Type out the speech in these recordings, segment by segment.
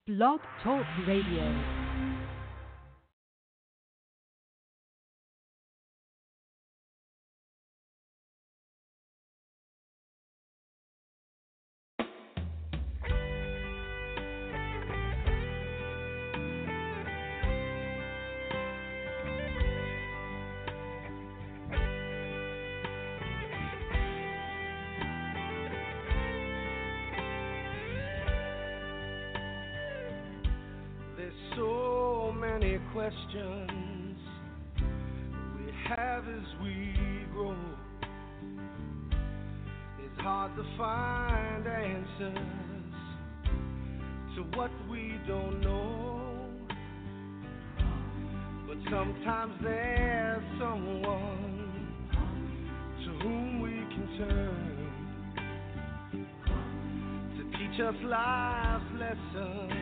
Blog Talk Radio. Questions we have as we grow. It's hard to find answers to what we don't know, but sometimes there's someone to whom we can turn to teach us life's lessons,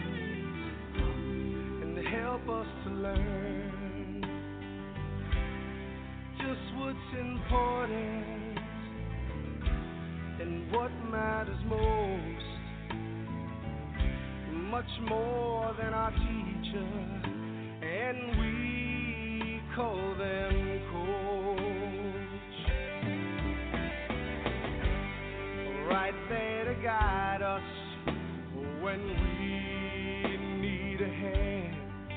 help us to learn just what's important and what matters most, much more than our teacher, and we call them coach. Right there to guide us when we need a hand.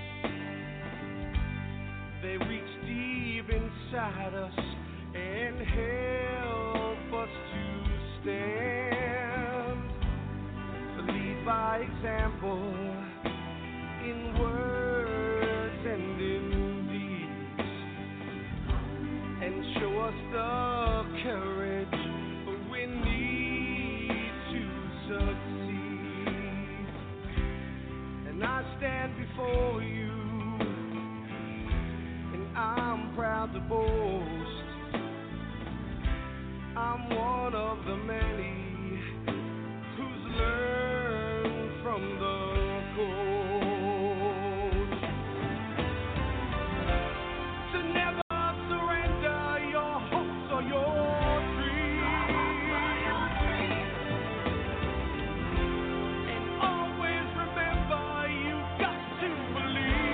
They reach deep inside us and help us to stand, to lead by example in words and in deeds, and show us the courage we need to succeed. And I stand before you, I'm proud to boast I'm one of the many who's learned from the coach to never surrender your hopes or your dreams, and always remember you got to believe.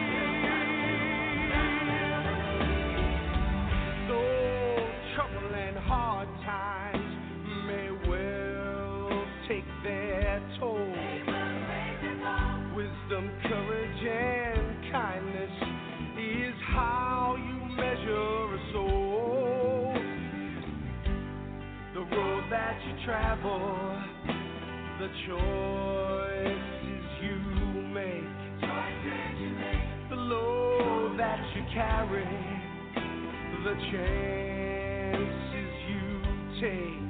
Hard times may well take their toll. Wisdom, courage, and kindness is how you measure a soul. The road that you travel, the choices you make, the load that you carry, the chances take.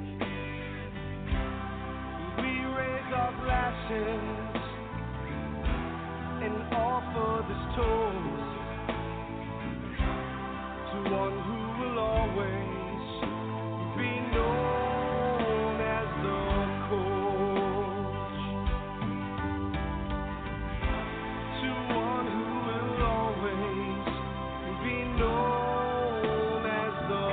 We raise our glasses and offer this toast to one who will always be known as the coach, to one who will always be known as the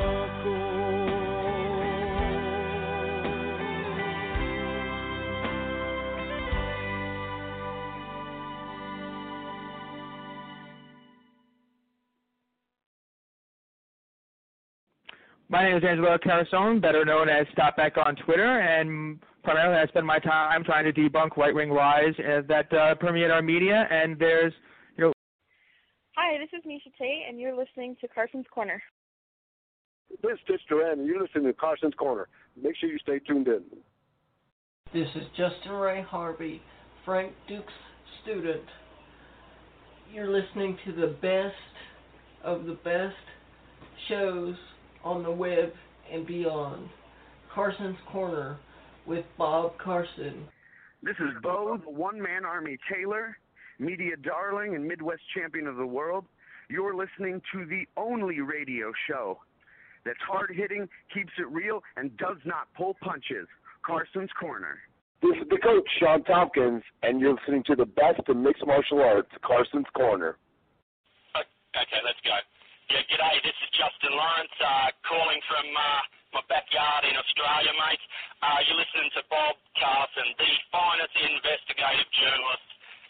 My name is Angelo Carasone, better known as Stop Back on Twitter, and primarily I spend my time trying to debunk right-wing lies that permeate our media, and there's, Hi, this is Misha Tate, and you're listening to Carson's Corner. This is Stitch Duran, and you're listening to Carson's Corner. Make sure you stay tuned in. This is Justin Ray Harvey, Frank Duke's student. You're listening to the best of the best shows on the web and beyond. Carson's Corner with Bob Carson. This is Bo, the one-man army Taylor, media darling and Midwest champion of the world. You're listening to the only radio show that's hard-hitting, keeps it real, and does not pull punches. Carson's Corner. This is the coach, Sean Tompkins, and you're listening to the best in mixed martial arts, Carson's Corner. Okay, let's go. Yeah, g'day, this is Justin Lawrence, calling from my backyard in Australia, mate. You're listening to Bob Carson, the finest investigative journalist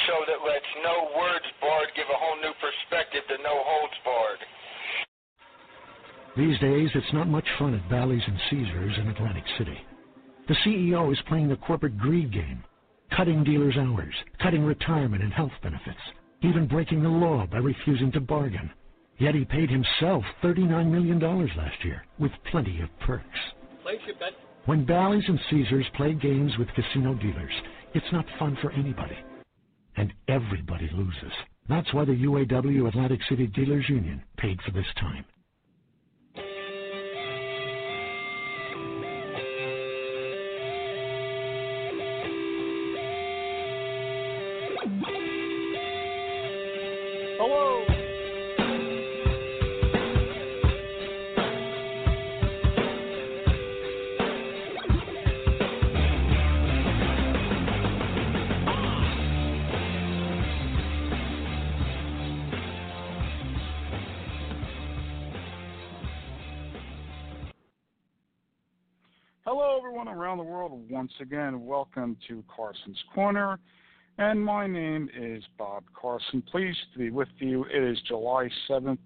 show that lets no words barred give a whole new perspective to no holds barred. These days, it's not much fun at Bally's and Caesars in Atlantic City. The CEO is playing the corporate greed game, cutting dealers' hours, cutting retirement and health benefits, even breaking the law by refusing to bargain. Yet he paid himself $39 million last year, with plenty of perks. Place your bet. When Bally's and Caesars play games with casino dealers, it's not fun for anybody. And everybody loses. That's why the UAW Atlantic City Dealers Union paid for this time. Hello. Hello, everyone around the world. Once again, welcome to Carson's Corner. And my name is Bob Carson. Pleased to be with you. It is July 7th,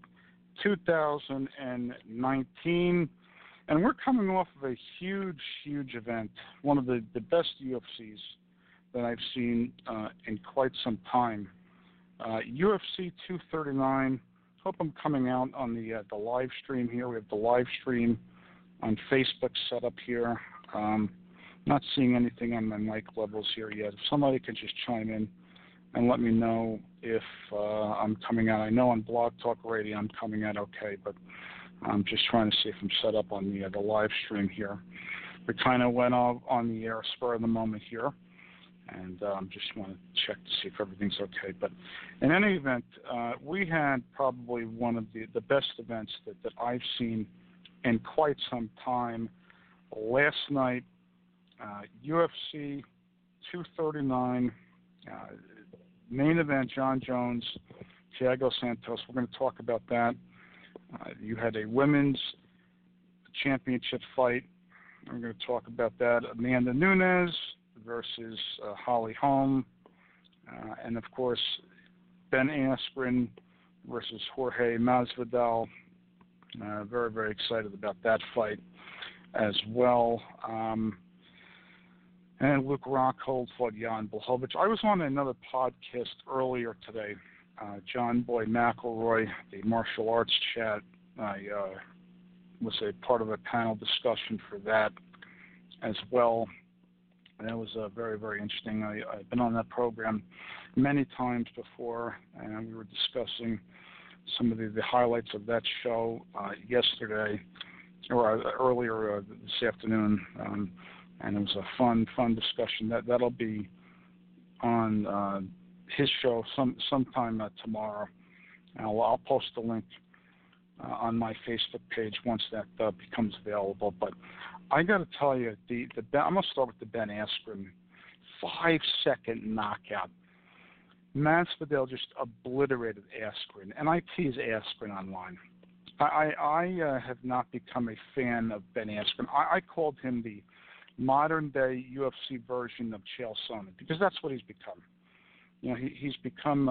2019. And we're coming off of a huge, huge event. One of the best UFCs that I've seen in quite some time. UFC 239. Hope I'm coming out on the live stream here. We have the live stream on Facebook set up here. Not seeing anything on my mic levels here yet. If somebody could just chime in and let me know if I'm coming out. I know on Blog Talk Radio I'm coming out okay, but I'm just trying to see if I'm set up on the live stream here. We kind of went off on the air spur of the moment here, and just want to check to see if everything's okay. But in any event, we had probably one of the best events that I've seen in quite some time. Last night, UFC 239, main event, John Jones, Thiago Santos. We're going to talk about that. You had a women's championship fight. We're going to talk about that. Amanda Nunes versus Holly Holm. And, of course, Ben Askren versus Jorge Masvidal. Very, very excited about that fight as well. And Luke Rockhold fought Jan Blachowicz. I was on another podcast earlier today, John Boy McElroy, the martial arts chat. I was a part of a panel discussion for that as well. And that was very, very interesting. I've been on that program many times before, and we were discussing some of the highlights of that show yesterday, or earlier this afternoon, and it was a fun discussion. That'll be on his show sometime tomorrow. I'll post the link on my Facebook page once that becomes available. But I got to tell you, I'm going to start with the Ben Askren 5-second knockout. Masvidal just obliterated Askren, and I tease Askren online. I have not become a fan of Ben Askren. I called him the modern-day UFC version of Chael Sonnen, because that's what he's become. You know, he's become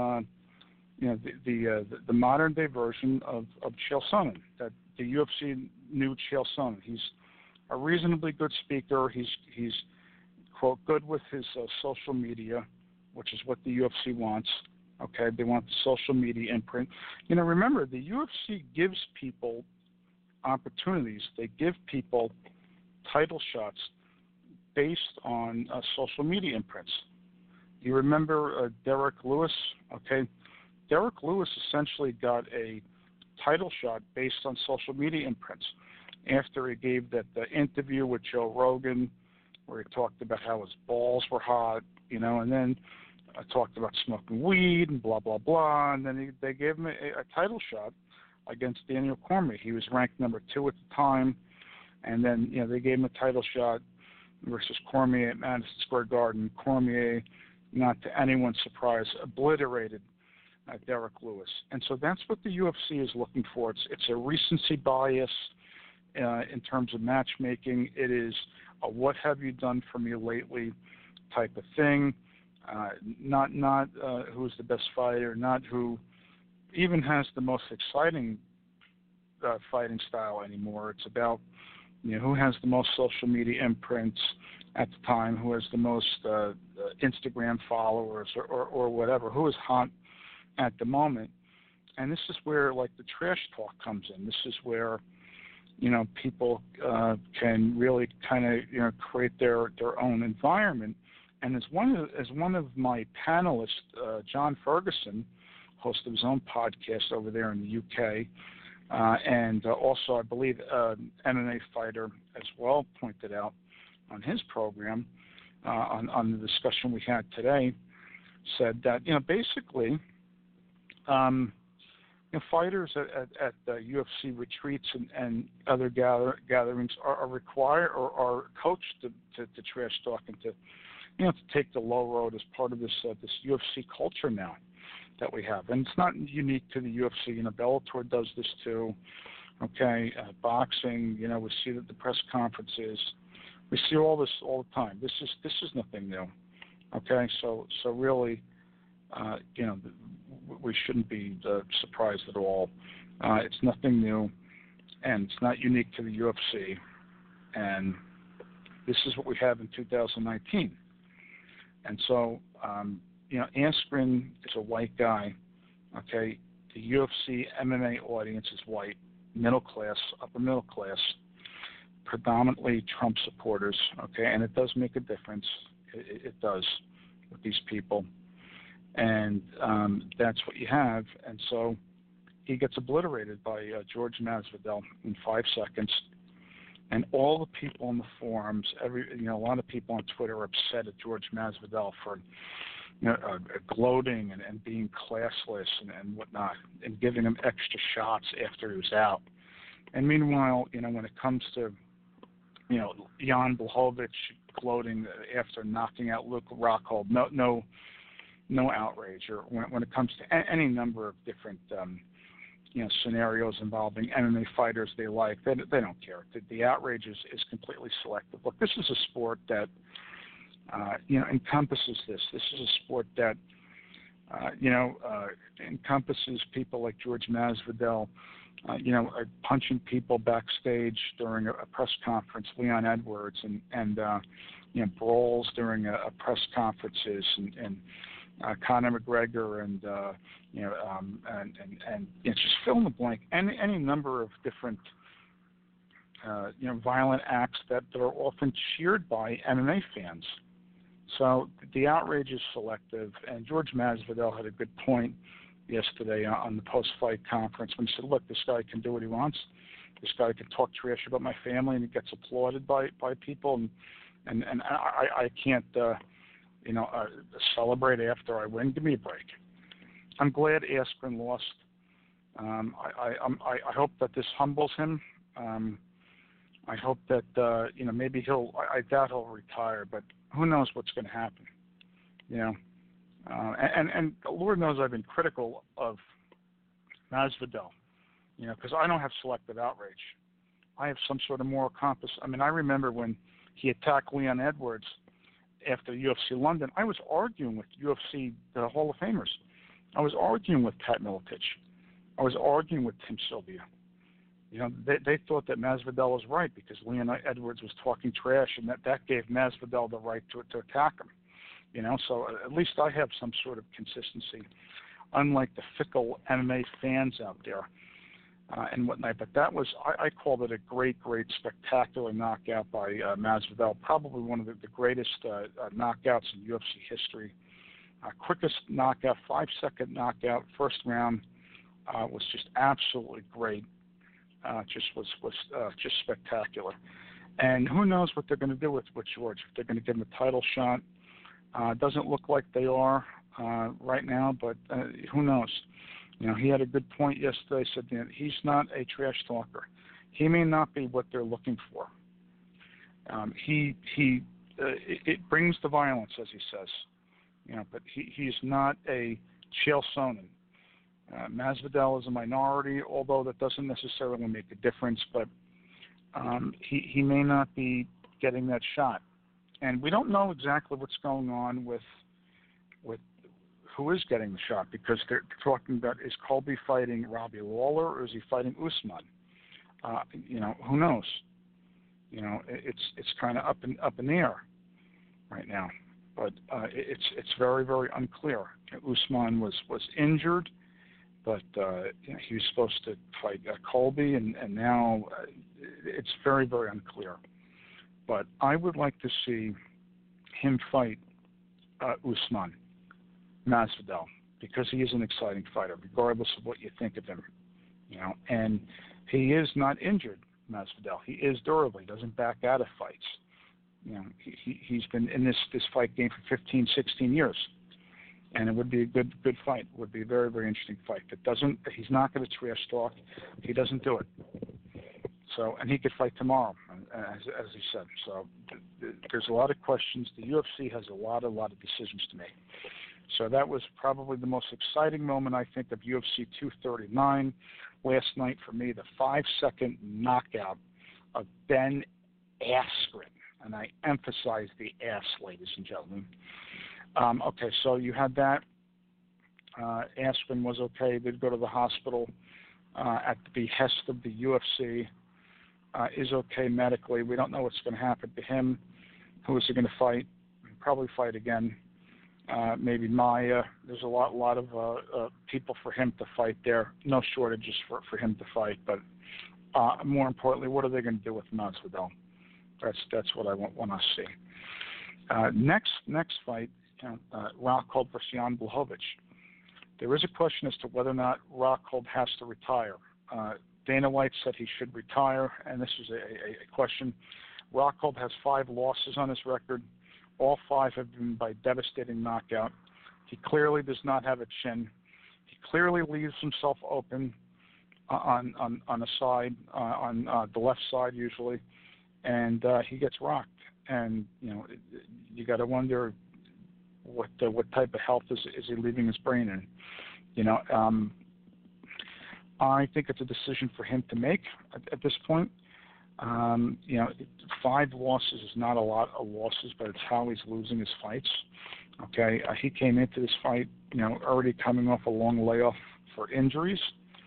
the modern-day version of Chael Sonnen. That the UFC knew Chael Sonnen. He's a reasonably good speaker. He's quote good with his social media, which is what the UFC wants. Okay, they want the social media imprint. You know, remember, the UFC gives people opportunities. They give people title shots based on social media imprints. You remember Derek Lewis? Okay, Derek Lewis essentially got a title shot based on social media imprints after he gave that interview with Joe Rogan where he talked about how his balls were hot, you know, and then talked about smoking weed and blah, blah, blah, and then they gave him a title shot against Daniel Cormier. He was ranked number 2 at the time, and then, you know, they gave him a title shot versus Cormier at Madison Square Garden. Cormier, not to anyone's surprise, obliterated Derek Lewis. And so that's what the UFC is looking for. It's a recency bias in terms of matchmaking. It is a what have you done for me lately type of thing. Not who's the best fighter, not who even has the most exciting fighting style anymore. It's about who has the most social media imprints at the time, who has the most Instagram followers or whatever, who is hot at the moment. And this is where like the trash talk comes in. This is where people can really kind of create their own environment. And as one of my panelists, John Ferguson, host of his own podcast over there in the UK, and also I believe MMA fighter as well, pointed out on his program on the discussion we had today, said that basically fighters at UFC retreats and other gatherings are required or are coached to trash talk and to take the low road as part of this UFC culture now that we have. And it's not unique to the UFC. Bellator does this too. Okay, boxing. We see that the press conferences. We see all this all the time. This is nothing new. Okay, so really, we shouldn't be surprised at all. It's nothing new, and it's not unique to the UFC. And this is what we have in 2019. And so, Askren is a white guy, okay? The UFC MMA audience is white, middle class, upper middle class, predominantly Trump supporters, okay? And it does make a difference. It does with these people. And that's what you have. And so he gets obliterated by George Masvidal in 5 seconds. And all the people on the forums, a lot of people on Twitter are upset at George Masvidal for gloating and being classless and whatnot, and giving him extra shots after he was out. And meanwhile, when it comes to Jan Blachowicz gloating after knocking out Luke Rockhold, no outrage. Or when it comes to any number of different scenarios involving MMA fighters they like, they don't care. The outrage is completely selective. Look, this is a sport that encompasses this. This is a sport that encompasses people like George Masvidal, punching people backstage during a press conference, Leon Edwards, and brawls during a press conferences, and Conor McGregor, and just fill in the blank. Any number of different violent acts that are often cheered by MMA fans. So the outrage is selective, and George Masvidal had a good point yesterday on the post-fight conference when he said, look, this guy can do what he wants. This guy can talk trash about my family, and he gets applauded by people, and I can't celebrate after I win. Give me a break. I'm glad Askren lost. I hope that this humbles him. I hope that maybe I doubt he'll retire, but who knows what's going to happen, and Lord knows I've been critical of Masvidal, because I don't have selective outrage. I have some sort of moral compass. I mean, I remember when he attacked Leon Edwards after UFC London, I was arguing with UFC, the Hall of Famers. I was arguing with Pat Miletich. I was arguing with Tim Sylvia. They thought that Masvidal was right because Leon Edwards was talking trash, and that gave Masvidal the right to attack him. So at least I have some sort of consistency, unlike the fickle MMA fans out there and whatnot. But that was, I called it a great, spectacular knockout by Masvidal, probably one of the greatest knockouts in UFC history. Quickest knockout, 5-second knockout, first round, was just absolutely great. Just spectacular. And who knows what they're going to do with George. If they're going to give him a title shot. Doesn't look like they are right now, but who knows? He had a good point yesterday. Said that he's not a trash talker. He may not be what they're looking for. It brings the violence, as he says. But he's not a Chael Sonnen. Masvidal is a minority, although that doesn't necessarily make a difference. But he may not be getting that shot, and we don't know exactly what's going on with with who is getting the shot, because they're talking about, is Colby fighting Robbie Lawler or is he fighting Usman? Who knows? It's kind of up in the air right now, but it's very, very unclear. Usman was injured, but he was supposed to fight Colby, and now it's very, very unclear. But I would like to see him fight Usman Masvidal, because he is an exciting fighter, regardless of what you think of him. And he is not injured, Masvidal. He is durable. He doesn't back out of fights. He's been in this fight game for 15, 16 years. And it would be a good fight. It would be a very, very interesting fight. He's not going to trash talk. He doesn't do it. So, and he could fight tomorrow, as he said. So there's a lot of questions. The UFC has a lot of decisions to make. So that was probably the most exciting moment, I think, of UFC 239 last night for me, the 5-second knockout of Ben Askren. And I emphasize the ass, ladies and gentlemen. Okay, so you had that. Askren was okay. Did go to the hospital at the behest of the UFC. Is okay medically. We don't know what's going to happen to him. Who is he going to fight? Probably fight again. Maybe Maia. There's a lot of people for him to fight there. No shortages for him to fight. But more importantly, what are they going to do with Masvidal? That's what I want to see. Next fight, Rockhold versus Jan Blachowicz. There is a question as to whether or not Rockhold has to retire. Dana White said he should retire, and this is a question. Rockhold has 5 losses on his record. All 5 have been by devastating knockout. He clearly does not have a chin. He clearly leaves himself open on a side, on the left side usually, and he gets rocked. And you got to wonder what type of health is he leaving his brain in. I think it's a decision for him to make at this point. 5 losses is not a lot of losses, but it's how he's losing his fights. Okay, he came into this fight, already coming off a long layoff for injuries.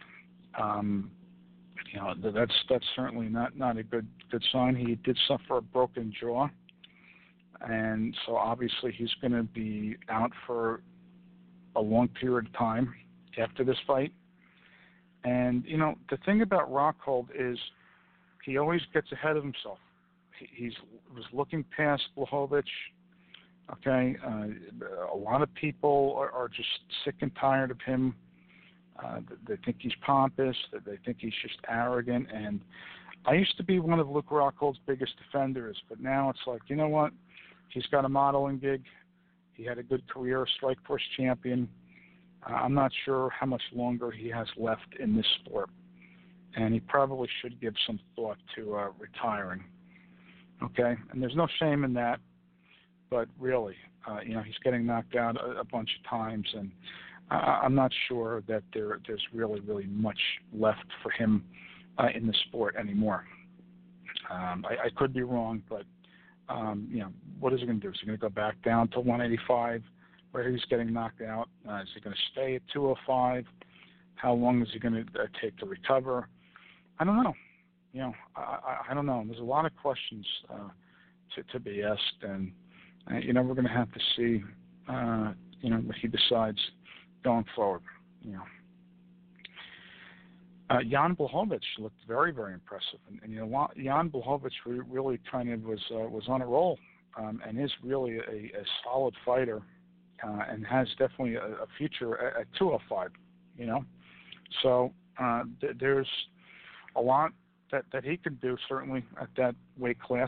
That's certainly not a good sign. He did suffer a broken jaw, and so obviously he's going to be out for a long period of time after this fight. And, the thing about Rockhold is he always gets ahead of himself. He was looking past Blachowicz. Okay, a lot of people are just sick and tired of him. They think he's pompous. They think he's just arrogant. And I used to be one of Luke Rockhold's biggest defenders, but now it's like, you know what? He's got a modeling gig. He had a good career, Strikeforce champion. I'm not sure how much longer he has left in this sport, and he probably should give some thought to retiring. Okay, and there's no shame in that, but really, he's getting knocked out a bunch of times, and I'm not sure that there's really much left for him in the sport anymore. I could be wrong, but what is he going to do? Is he going to go back down to 185? Where he's getting knocked out? Is he going to stay at 205? How long is he going to take to recover? I don't know. I don't know. There's a lot of questions to be asked, and we're going to have to see, what he decides going forward. Jan Blachowicz looked very, very impressive, and Jan Blachowicz really kind of was on a roll, and is really a solid fighter. And has definitely a future at 205, So there's a lot that he could do, certainly, at that weight class,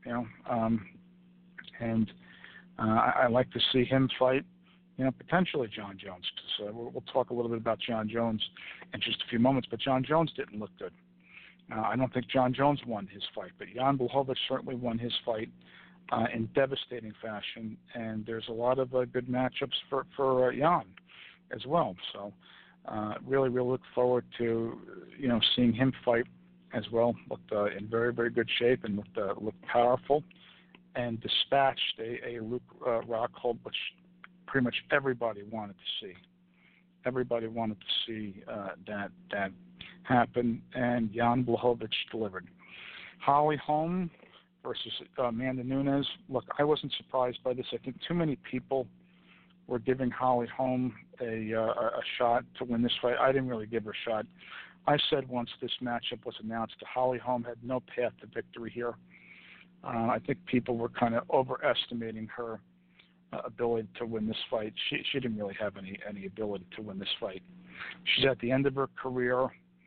and I like to see him fight, potentially John Jones, because we'll talk a little bit about John Jones in just a few moments, but John Jones didn't look good. I don't think John Jones won his fight, but Jan Blachowicz certainly won his fight in devastating fashion, and there's a lot of good matchups for Jan as well. So really look forward to seeing him fight as well. Looked in very, very good shape and looked powerful, and dispatched a Luke Rockhold, which pretty much everybody wanted to see. Everybody wanted to see that happen, and Jan Blachowicz delivered. Holly Holm versus Amanda Nunes. Look, I wasn't surprised by this. I think too many people were giving Holly Holm a shot to win this fight. I didn't really give her a shot. I said once this matchup was announced that Holly Holm had no path to victory here. I think people were kind of overestimating her ability to win this fight. She didn't really have any ability to win this fight. She's at the end of her career.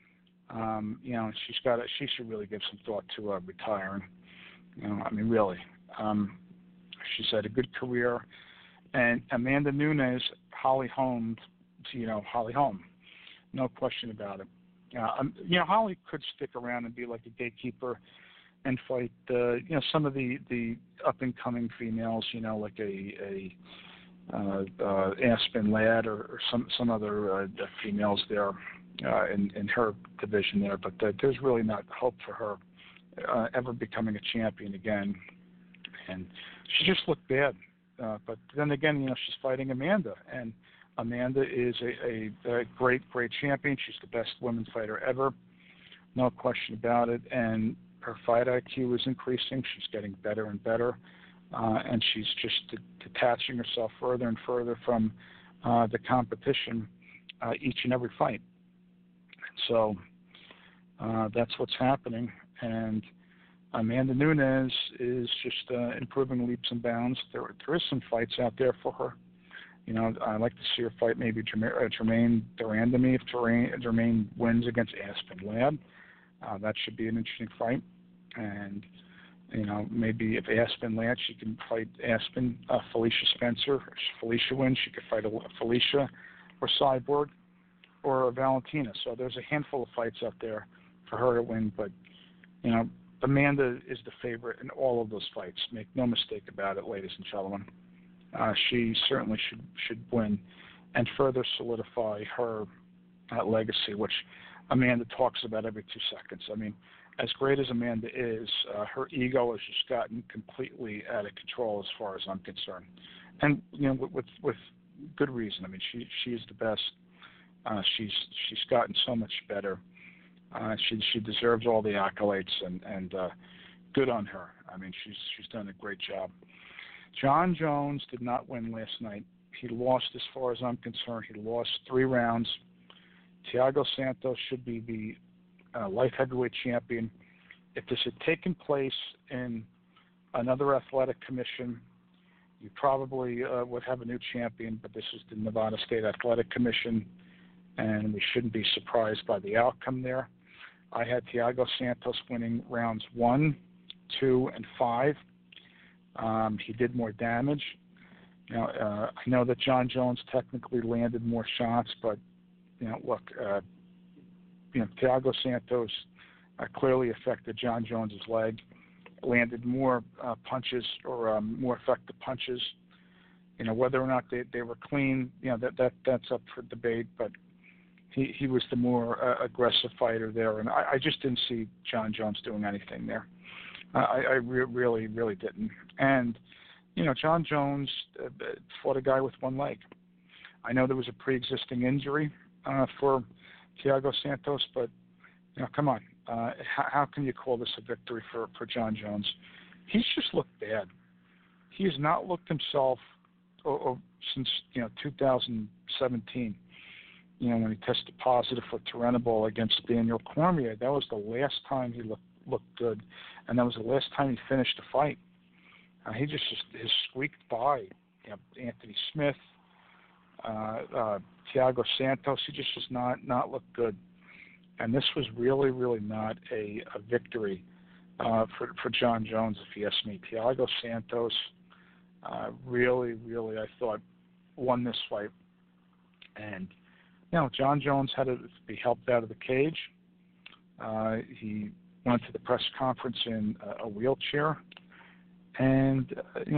She should really give some thought to retiring. Really. She's had a good career. And Amanda Nunes, Holly Holm, Holly Holm. No question about it. Holly could stick around and be like a gatekeeper and fight, some of the up-and-coming females, like a Aspen Ladd or some other females there in her division there. But there's really not hope for her ever becoming a champion again. And she just looked bad. But then again, she's fighting Amanda, and Amanda is a great champion. She's the best women's fighter ever, no question about it. And her fight IQ is increasing. She's getting better and better, and she's just detaching herself further and further from the competition each and every fight. So that's what's happening. And Amanda Nunes is just improving leaps and bounds. There is some fights out there for her. I'd like to see her fight maybe Jermaine Durandamy. If Jermaine wins against Aspen Ladd, that should be an interesting fight. And, maybe if Aspen Ladd, she can fight Felicia Spencer. If Felicia wins, she could fight Felicia or Cyborg or Valentina. So there's a handful of fights out there for her to win. But, Amanda is the favorite in all of those fights. Make no mistake about it, ladies and gentlemen. She certainly should win and further solidify her legacy, which Amanda talks about every 2 seconds. As great as Amanda is, her ego has just gotten completely out of control as far as I'm concerned. And, with good reason. She is the best. She's gotten so much better. She deserves all the accolades, and good on her. She's done a great job. John Jones did not win last night. He lost, as far as I'm concerned. He lost 3 rounds. Thiago Santos should be the light heavyweight champion. If this had taken place in another athletic commission, you probably would have a new champion, but this is the Nevada State Athletic Commission, and we shouldn't be surprised by the outcome there. I had Thiago Santos winning rounds 1, 2, and 5. He did more damage. I know that John Jones technically landed more shots, but Thiago Santos clearly affected John Jones's leg, landed more punches or more effective punches. Whether or not they were clean, that's up for debate. But he was the more aggressive fighter there, and I just didn't see John Jones doing anything there. I really didn't. And John Jones fought a guy with one leg. I know there was a pre-existing injury for Thiago Santos, but come on, how can you call this a victory for John Jones? He's just looked bad. He has not looked himself since 2017. When he tested positive for Turinabol against Daniel Cormier, that was the last time he looked good, and that was the last time he finished a fight. He just squeaked by Anthony Smith, Thiago Santos. He just does not look good, and this was really not a victory for John Jones, if you ask me. Thiago Santos really I thought won this fight, and John Jones had to be helped out of the cage. He went to the press conference in a wheelchair, and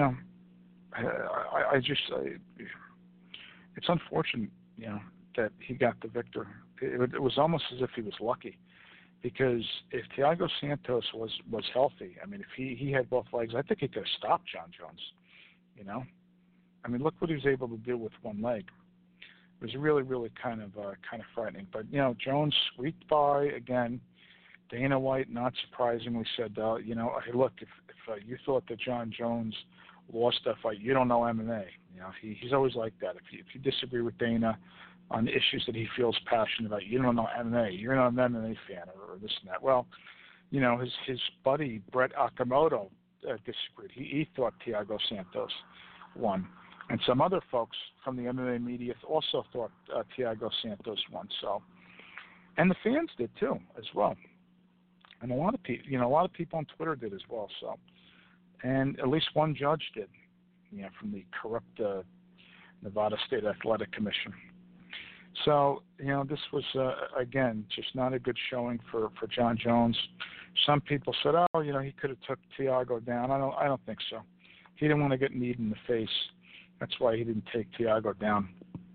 it's unfortunate, that he got the victor. It was almost as if he was lucky, because if Thiago Santos was healthy, if he had both legs, I think he could have stopped John Jones. I mean, look what he was able to do with one leg. It was really, really kind of frightening. But, Jones squeaked by again. Dana White, not surprisingly, said, hey, look, if you thought that John Jones lost that fight, you don't know MMA. He's always like that. If you disagree with Dana on the issues that he feels passionate about, you don't know MMA. You're not an MMA fan or this and that. Well, his buddy Brett Okamoto disagreed. He thought Thiago Santos won. And some other folks from the MMA media also thought Thiago Santos won. So, and the fans did too, as well. And a lot of people on Twitter did as well. So, and at least one judge did, from the corrupt Nevada State Athletic Commission. So, this was again just not a good showing for John Jones. Some people said, he could have took Thiago down. I don't think so. He didn't want to get kneed in the face. That's why he didn't take Thiago down.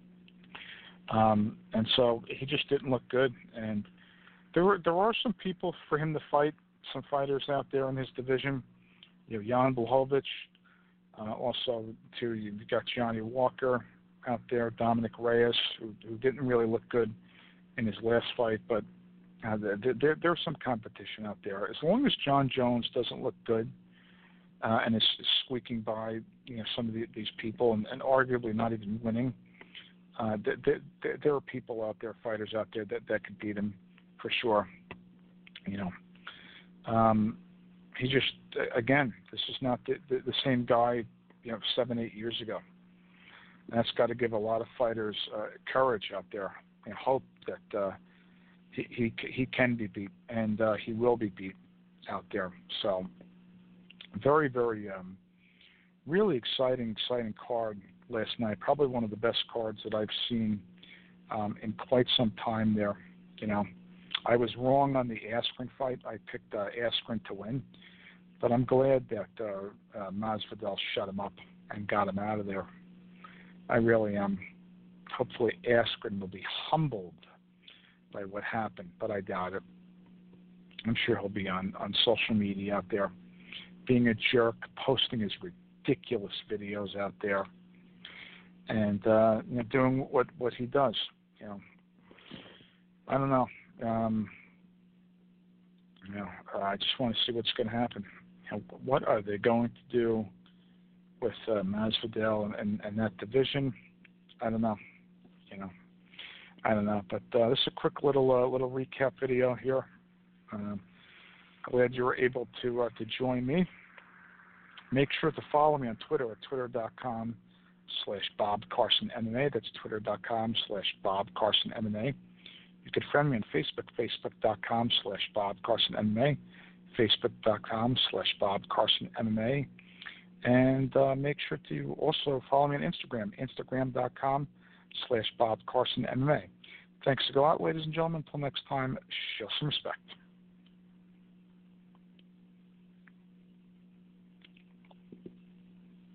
And so he just didn't look good. And there are some people for him to fight, some fighters out there in his division. Jan Blachowicz. Also, too, you've got Johnny Walker out there, Dominic Reyes, who didn't really look good in his last fight. But there's some competition out there. As long as John Jones doesn't look good and is squeaking by, some of these people and arguably not even winning, there are people out there, fighters out there that could beat him for sure. He just, again, this is not the same guy, 7-8 years ago. And that's got to give a lot of fighters courage out there and hope that he can be beat and he will be beat out there. So very, very, really exciting card last night. Probably one of the best cards that I've seen in quite some time there. I was wrong on the Askren fight. I picked Askren to win, but I'm glad that Masvidal shut him up and got him out of there. I really am. Hopefully Askren will be humbled by what happened, but I doubt it. I'm sure he'll be on social media out there being a jerk, posting his ridiculous videos out there, and doing what he does. I don't know. I just want to see what's going to happen. What are they going to do with Masvidal and that division? I don't know. I don't know. But this is a quick little recap video here. Glad you were able to join me. Make sure to follow me on Twitter at twitter.com/BobCarsonMMA. That's twitter.com/BobCarsonMMA. You can friend me on Facebook, facebook.com/BobCarsonMMA, facebook.com/BobCarsonMMA. And make sure to also follow me on Instagram, instagram.com/BobCarsonMMA. Thanks a lot, ladies and gentlemen. Until next time, show some respect.